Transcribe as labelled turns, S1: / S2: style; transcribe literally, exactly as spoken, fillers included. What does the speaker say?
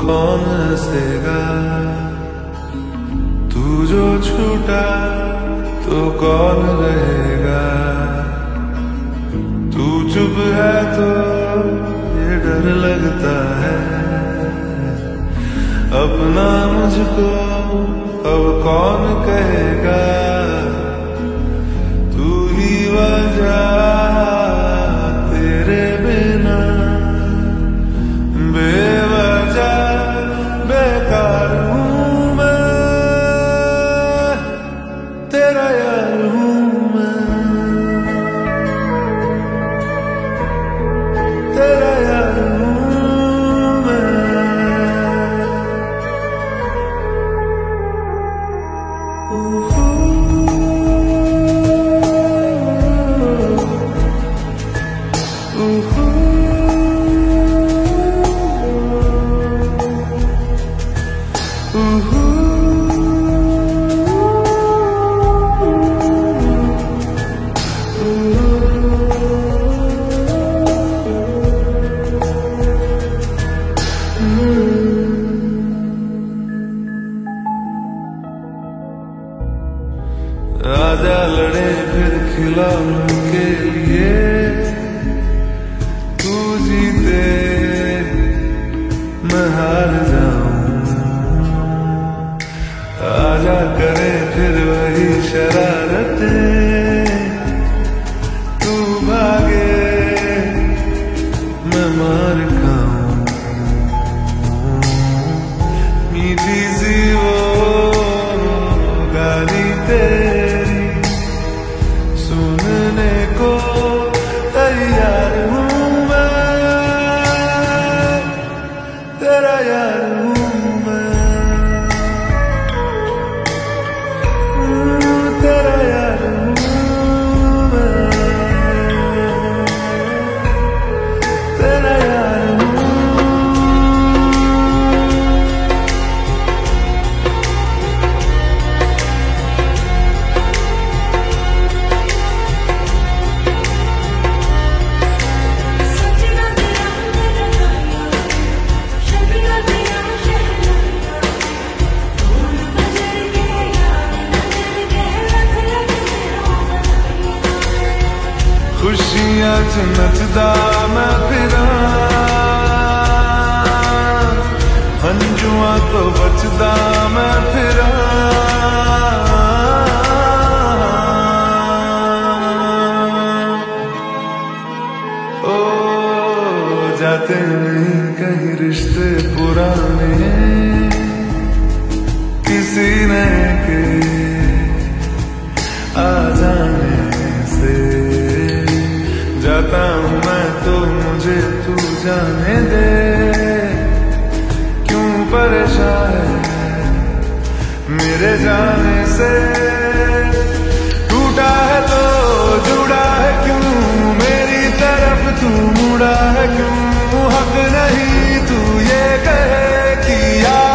S1: कौन हंसेगा, तू जो छूटा तो कौन रहेगा। तू चुप है तो ये डर लगता है, अपना मुझको अब कौन कहेगा। तू ही वजह तेरे बिना बेवजह बेकार हूँ मैं, तेरा यार हूँ मैं, तेरा यार हूँ मैं। आजा लड़े फिर खिलौनों के लिए, तू जीते मैं हार जाऊं। आजा करे फिर वही शरारतें, तू भागे मैं मार खाऊं। मीठी सी वो गाली तेरी सुनने को तैयार हूँ मैं, तेरा यार हूँ मैं, तेरा यार हूँ मैं, तेरा यार हूँ। खुशियाँ च नचदा मैं फिरा, हंजुआ तो बचदा मैं फिरा। ओ जाते नहीं कहीं रिश्ते पुराने, किसी नए के आ जाने से। जाता हूँ मैं तो मुझे तू जाने दे, क्यों परेशान है मेरे जाने से। टूटा है तो जुड़ा है क्यों, मेरी तरफ तू मुड़ा है क्यों। हक नहीं तू ये कहे कि यार